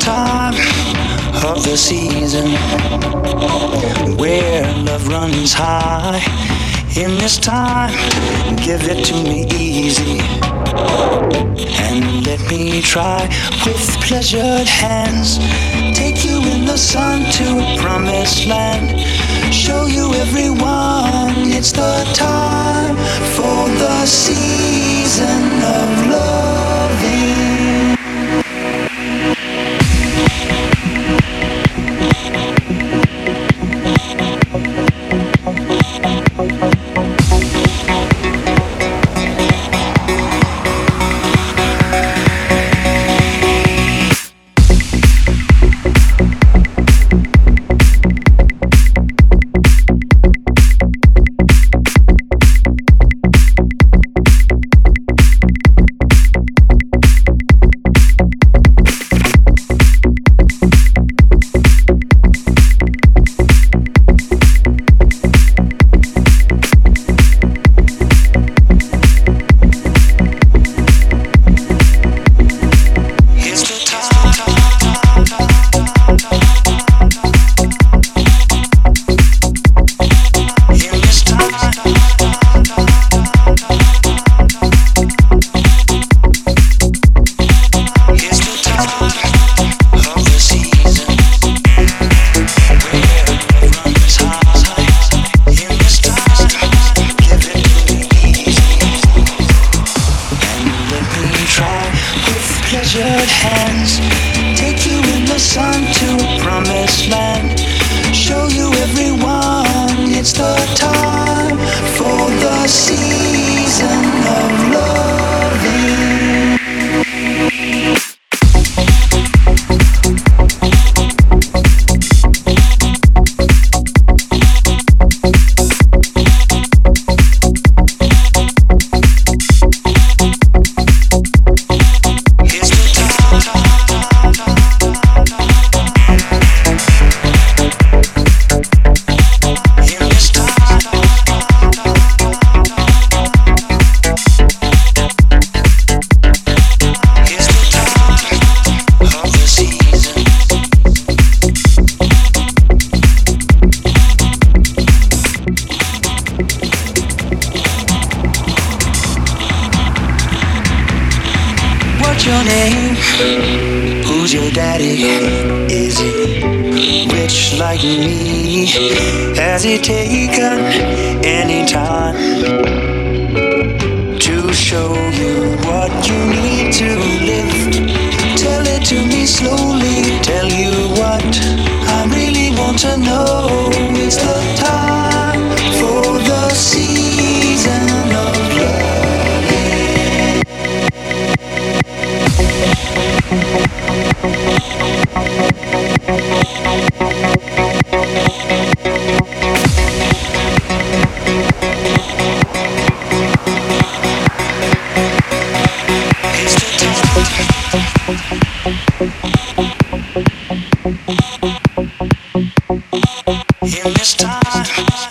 time of the season where love runs high. In this time, give it to me easy and let me try with pleasured hands. Take you in the sun to a promised land. Show you everyone it's the time for the season of loving. Hands take you in the sun to a promised land. Show you everyone it's the time for the season of loving. What's your name? Who's your daddy? Is he rich like me? Has he taken any time to show you what you need to live? Tell it to me slowly, tell you what I really want to know. It's the time for the season of love. In this time